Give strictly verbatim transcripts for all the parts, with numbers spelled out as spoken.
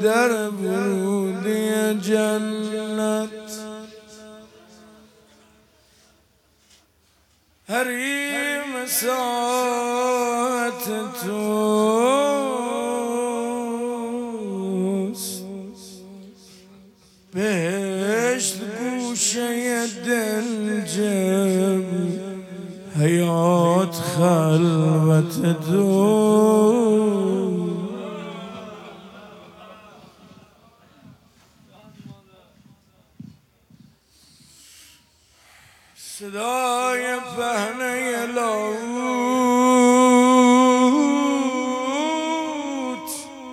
در ورودی جنت حریم ساعت توست بهشت گوشه دل جم حیات خلوت تو صدای پهنه لاوت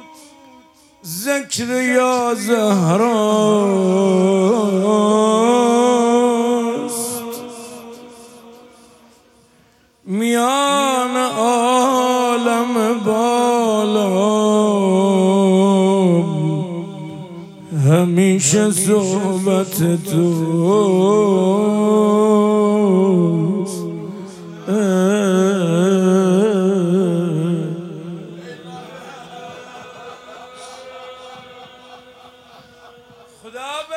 ذکر یا زهراست میان عالم بالا همیشه صحبت توست خدا به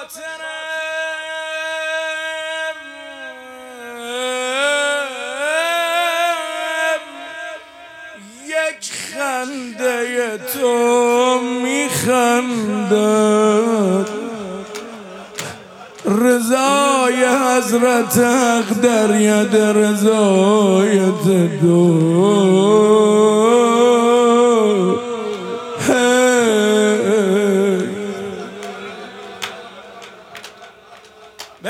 خاطرم یک خنده تو میخندد رضای حضرت حق در ید رضایت دو به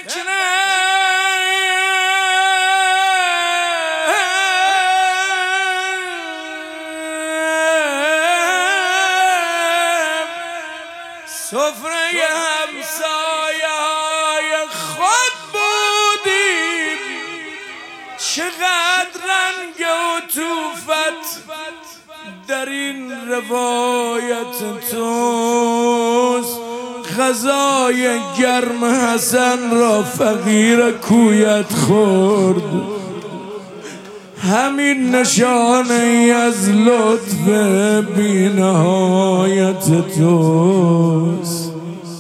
سفره همسایه های خود بودیم چقدر رنگ و طوفت در این روایت توست غذای گرم حسن را فقیر کویت خورد همین نشانه ای از لطف بی نهایت توست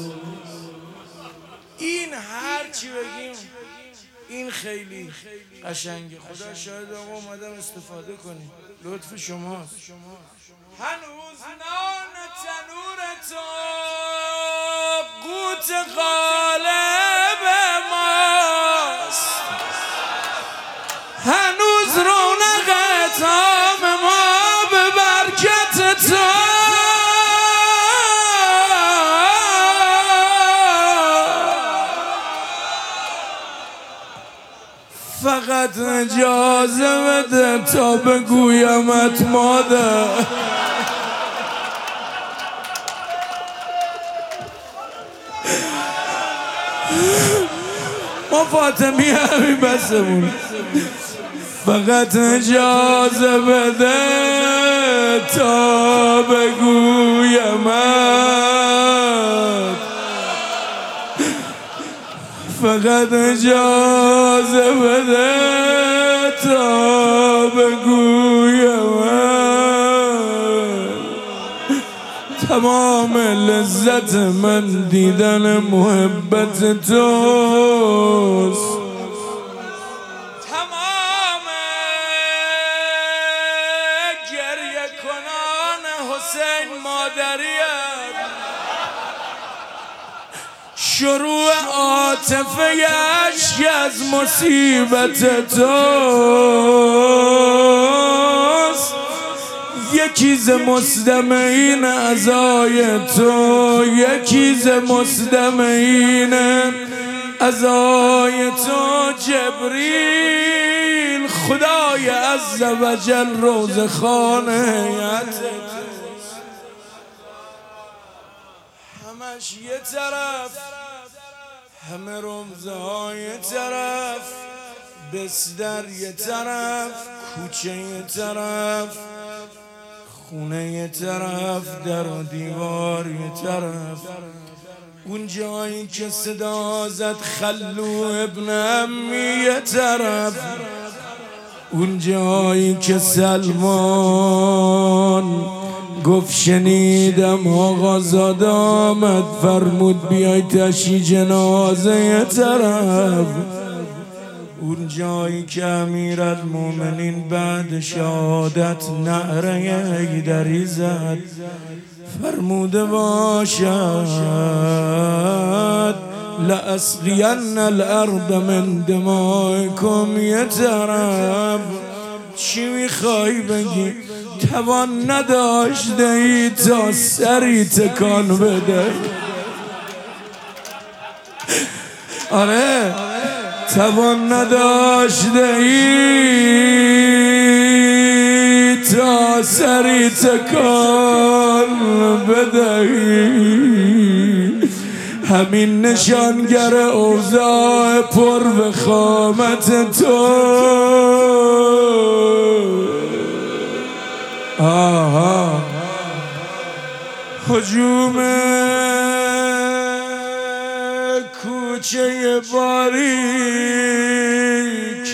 این هر چی بگیم این خیلی قشنگه خدا شاید آقا اومدم استفاده کنیم لطف شماست هنوز نان تنور تو قوت غالب ماست هنوز رونق طعام ما به برکت تو فقط اجازه بده تا بگویمت مادر ما فاطمی همین بسمون فقط اجازه بده تا بگویمت فقط اجازه بده تا بگویمت تمام لذت من دیدن محبت توست حسین مادریت شروع عاطفه اشک از مصیبت توست یکی ز مستمعین عزای تو یکی ز مستمعین عزای تو جبریل خدای عز و جل روزخوان هیئت همش یه طرف همه رمزه های یه طرف بستر یه طرف کوچه یه طرف خونه یه طرف در و دیوار یه طرف اون جایی که صدا زد خلو ابن عمی یه طرف اون جایی که سلمان گفت شنیدم آقازاده آمد، فرمود بیای تشی جنازه یه طرف. اون جایی که امیرالمومنین بعد شهادت نعره حیدری زد، فرموده باشد لأسقین الارض من دمائکم یه طرف. چی میخوای بگی؟ توان نداشته ای تا سری تکان بده. آره توان نداشته ای تا سری تکان بدهی. همین نشانگر اوضاع پر وخامت تو. آها هجوم کوچه باریک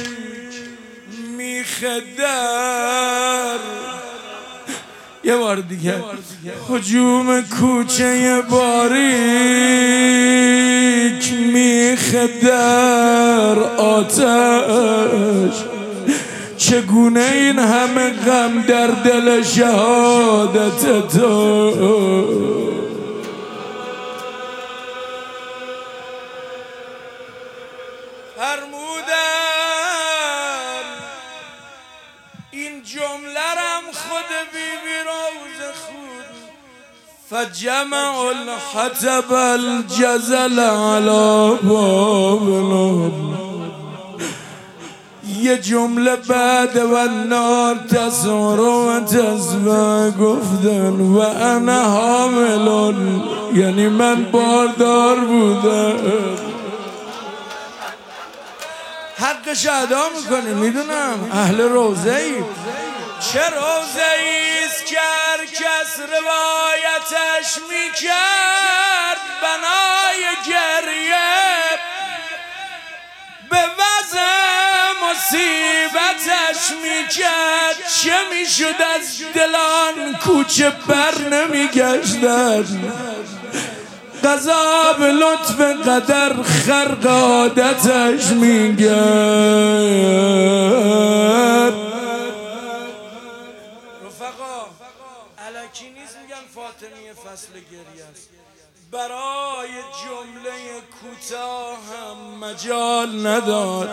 میخدر. یه بار دیگه هجوم کوچه باریک میخدر آتش. چگونه این همه غم در دل شهادت تو. فرمودم این جمله رم خود بیبی روز خود، فجمع الحطب الجزل على بابنا. یه جمله بعد و نار تسار و تسبه گفتن و انا حاملون، یعنی من باردار بودم. حقش ادا میکنه، میدونم اهل روزه ای. چه روزه ایست که هر کس روایتش میکرد بنای گریه به وضع مصیبتش میکرد. چه میشد از دلان کوچه بر نمیگشتن. قضا به لطف قدر خرق عادتش میگرد. رفقا الکی نیست میگن فاطمی فصل گریه است. برای جمله کوتاه هم مجال نداد،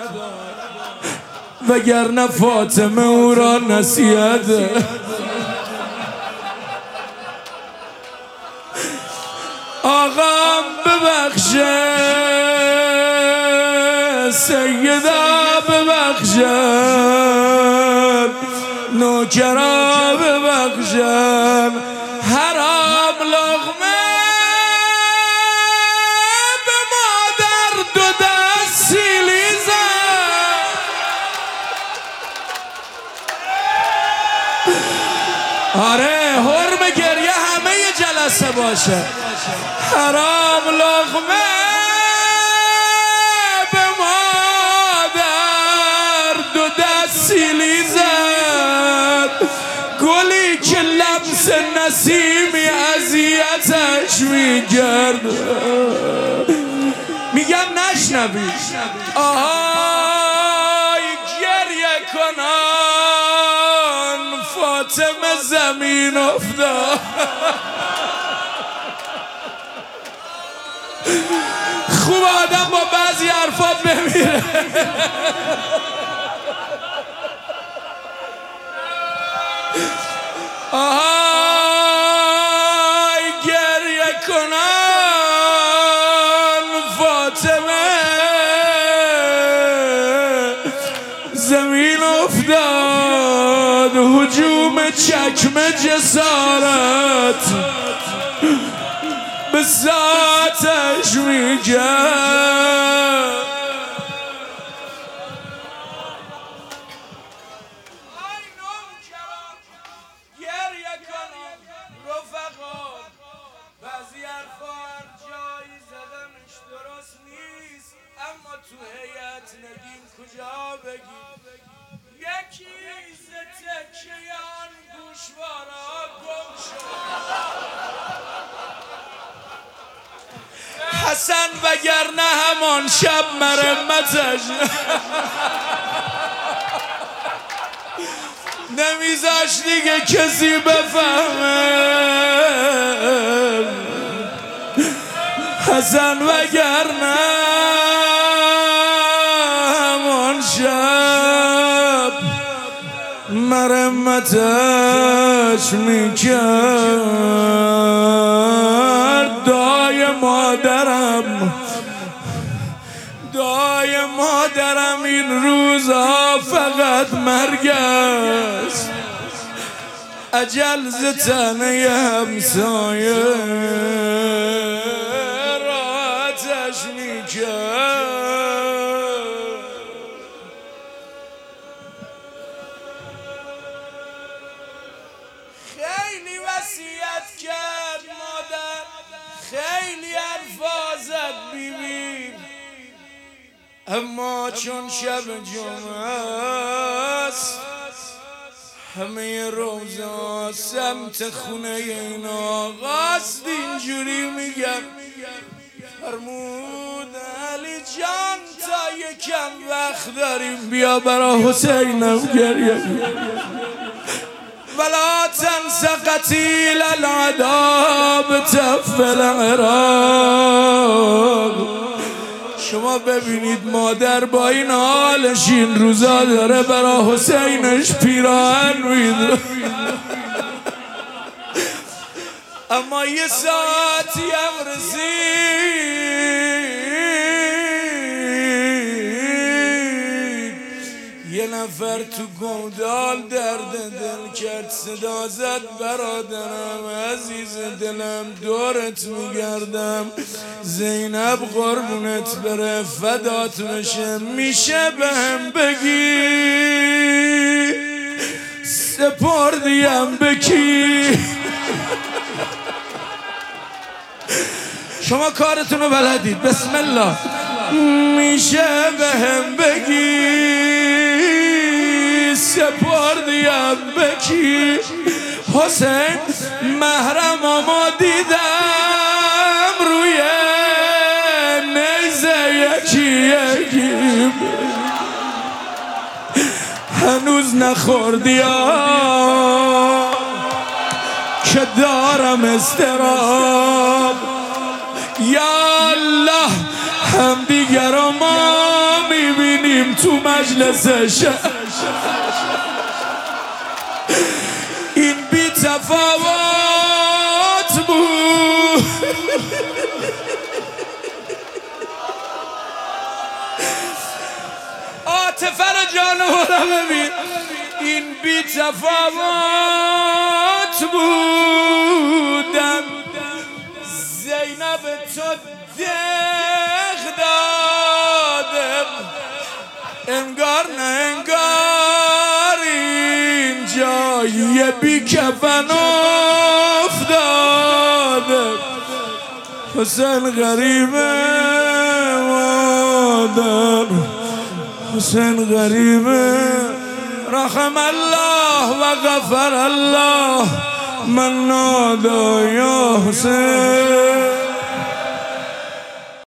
وگرنه فاطمه او را نصیحت. آقام ببخشه، سیدا ببخشن، نوکرا ببخشن، حرام لقمه به مادر دو دست سیلی زن. آره حرم گریه همه ی جلسه باشه. حرام لقمه به مادر دو دست سیلی زد. گلی که لمس نسیمی اذیتش میکرد. میگم نشنوی. آهای گریه کنان فاطمه زمین افتاد. خوب آدم با بعضی حرفات بمیره. آهای گریه کنان فاطمه زمین افتاد. هجوم چکمه جسارت به ذاتش میگرد. گریه کنم رفقا، بعضی حرفا هر جایی زدنش درست نیست، اما تو هیئت نگیم کجا بگیم. یکی ز تکیه آن گوشوارا گم شد. حسن وگرنه همان شب مرمتش نمیذاش دیگه کسی بفهمه. حسن وگرنه همان شب مرمتش میکرد. دای مادرم دای مادرم این روزها فقط مرگ است. اجل ز تنه همسایه راحتش میکرد. خیلی وصیت کرد مادر، خیلی حرفا زد بیبی، اما چون شب جمعه است همه روزا سمت خونه این آقاست. اینجوری میگم فرمود علی جان تا یکم وقت داریم بیا برا حسینم گریه ولا تنس قتیل العذاب تفل العراق. شما ببینید مادر با این حالش این روزا داره برا حسینش پیراهن میدره، اما یه ساعتی هم رسید یه نفر تو گودال درد دل کرد، صدا زد برادرم عزیز دلم دورت میگردم، زینب قربونت بره فدات بشه، میشه بهم بگی سپردیم بکی؟ شما کارتونو بلدید بسم الله. میشه بهم بگی سپردیم بکی؟ حسین محرم ما دیدم روی نیزه یکی یکی هنوز نخوردی که دارم استراب. یا الله هم دیگر رو ما میبینیم تو مجلسش، این بی تفاوت بود. عاطفه رو جانورا ببین، این بی تفاوت بودم. زینب تو دق دادم انگار نه انگار اینجا یه بی کفن افتادم. حسین غریبه مادر، حسین غریبه رحم الله و غفر الله من نادا یا حسین.